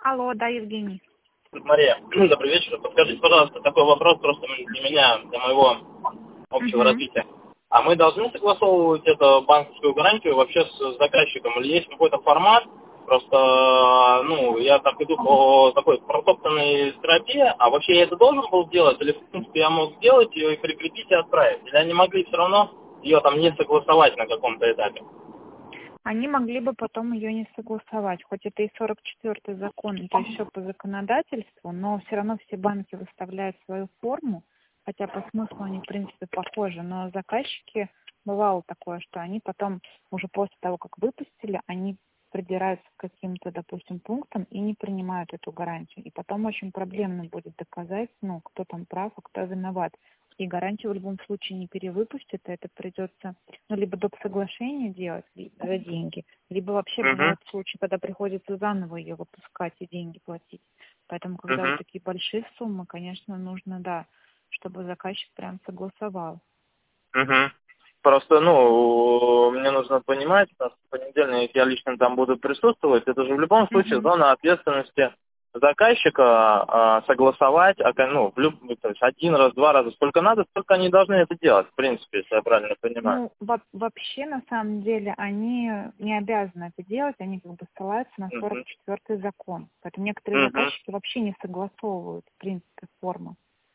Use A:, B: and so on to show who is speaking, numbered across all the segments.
A: Алло, да, Евгений.
B: Мария, добрый вечер. Подскажите, пожалуйста, такой вопрос просто для меня, для моего общего развития. А мы должны согласовывать эту банковскую гарантию вообще с заказчиком? Или есть какой-то формат? Просто, я так иду по такой протоптанной тропе, а вообще я это должен был сделать? Или, в принципе, я мог сделать ее и прикрепить и отправить? Или они могли все равно ее там не согласовать на каком-то этапе?
A: Они могли бы потом ее не согласовать, хоть это и 44-й закон, это еще по законодательству, но все равно все банки выставляют свою форму, хотя по смыслу они, в принципе, похожи, но заказчики, бывало такое, что они потом, уже после того, как выпустили, они придираются к каким-то, допустим, пунктам и не принимают эту гарантию. И потом очень проблемно будет доказать, кто там прав, а кто виноват. И гарантию в любом случае не перевыпустят, это придется, либо доп. Соглашение делать за деньги, либо вообще бывают случаи, когда приходится заново ее выпускать и деньги платить. Поэтому, когда вот такие большие суммы, конечно, нужно, чтобы заказчик прям согласовал.
B: Просто, мне нужно понимать, что в понедельник я лично там буду присутствовать, это же в любом случае зона ответственности заказчика согласовать, то есть один раз, два раза, сколько надо, столько они должны это делать, в принципе, если я правильно понимаю.
A: Вообще, на самом деле, они не обязаны это делать, они ссылаются на 44-й закон. Поэтому некоторые заказчики вообще не согласовывают, в принципе, форму.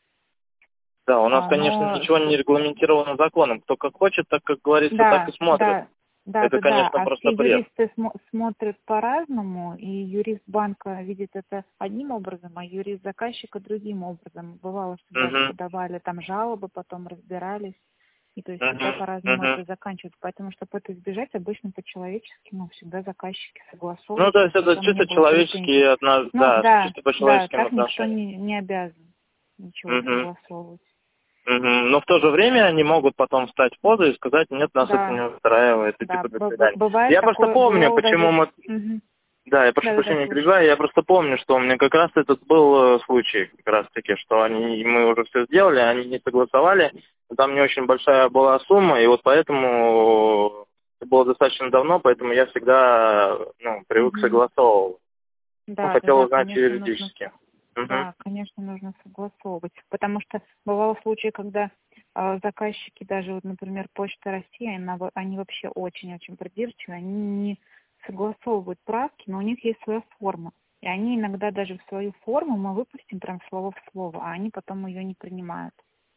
B: Да, у нас, конечно, ничего не регламентировано законом. Кто как хочет, так, как говорится, так и смотрит. Это, конечно, просто бред.
A: Юристы смотрят по-разному, и юрист банка видит это одним образом, а юрист заказчика другим образом. Бывало, что даже подавали там жалобы, потом разбирались, и то есть всегда по-разному это заканчивается. Поэтому, чтобы это избежать, обычно по-человечески, всегда заказчики согласовывают.
B: То есть это чисто человеческие отношения, чисто по человеческим
A: так
B: отношениям.
A: никто не обязан ничего согласовывать.
B: Но в то же время они могут потом встать в позу и сказать, нет, нас это не устраивает, и типа до свидания. Я просто помню, почему мы... Да, я прошу прощения, перебиваю, я просто помню, что у меня как раз этот был случай, как раз таки, что мы уже все сделали, они не согласовали, там не очень большая была сумма, и вот поэтому это было достаточно давно, поэтому я всегда привык согласовывать. Хотел узнать юридически.
A: Да, конечно, нужно согласовывать, потому что бывало случаи, когда заказчики, даже, например, Почта России, они вообще очень-очень придирчивы, они не согласовывают правки, но у них есть своя форма. И они иногда даже в свою форму мы выпустим прям слово в слово, а они потом ее не принимают.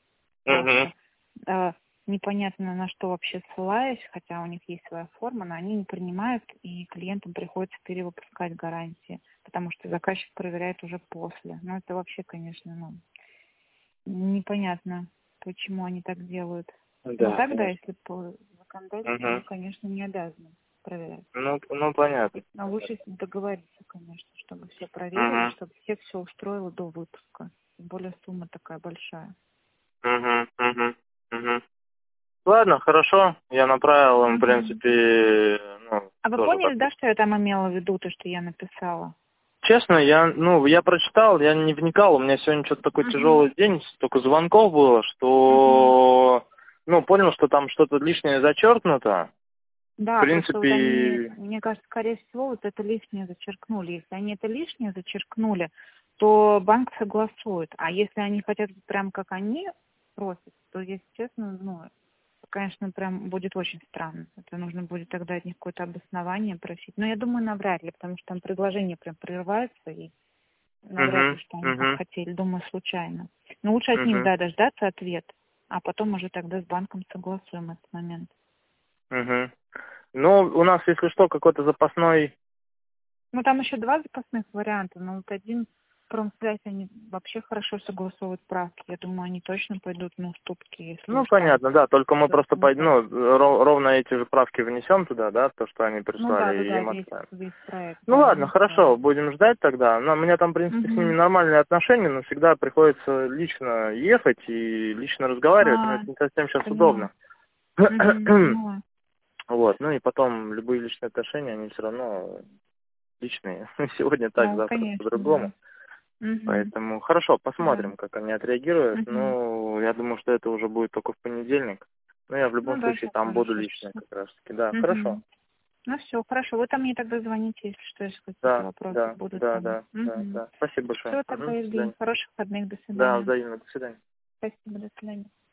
A: Непонятно, на что вообще ссылаясь, хотя у них есть своя форма, но они не принимают, и клиентам приходится перевыпускать гарантии, потому что заказчик проверяет уже после. Но это вообще, конечно, непонятно, почему они так делают.
B: Да,
A: но тогда, если по законодательству, они, конечно, не обязаны проверять.
B: Понятно.
A: Но лучше договориться, конечно, чтобы все проверили, чтобы всех все устроило до выпуска. Тем более сумма такая большая.
B: Ладно, хорошо. Я направил им, в принципе,
A: А вы поняли, что я там имела в виду, то, что я написала?
B: Честно, я прочитал, я не вникал, у меня сегодня что-то такой тяжелый день, столько звонков было, что, понял, что там что-то лишнее зачеркнуто.
A: Да,
B: в принципе...
A: просто вот они, мне кажется, скорее всего, вот это лишнее зачеркнули. Если они это лишнее зачеркнули, то банк согласует. А если они хотят прям как они просят, то, если честно, конечно, прям будет очень странно. Это нужно будет тогда от них какое-то обоснование просить. Но я думаю, навряд ли, потому что там предложение прям прерывается, и навряд ли, что они так хотели. Думаю, случайно. Но лучше от них, дождаться ответ, а потом уже тогда с банком согласуем этот момент.
B: У нас, если что, какой-то запасной...
A: Там еще два запасных варианта, но вот один Промсвязь, они вообще хорошо согласовывают правки. Я думаю, они точно пойдут на уступки. Если
B: понятно, да, только мы просто ровно эти же правки внесем туда, да, то, что они прислали, и им отправим.
A: Весь проект.
B: Ладно, хорошо, будем ждать тогда. У меня там, в принципе, с ними нормальные отношения, но всегда приходится лично ехать и лично разговаривать, но это не совсем сейчас удобно. И потом любые личные отношения, они все равно личные. Сегодня так, завтра по-другому. Поэтому хорошо, посмотрим, как они отреагируют. Я думаю, что это уже будет только в понедельник. Но я в любом случае там буду лично как раз таки. Да, хорошо.
A: Ну все, хорошо. Вы там мне тогда звоните, если что, если какие-то вопросы будут.
B: Да. Спасибо большое.
A: Все, тогда, Евгений, хороших выходных, до свидания.
B: Да, взаимно, до свидания.
A: Спасибо, до свидания.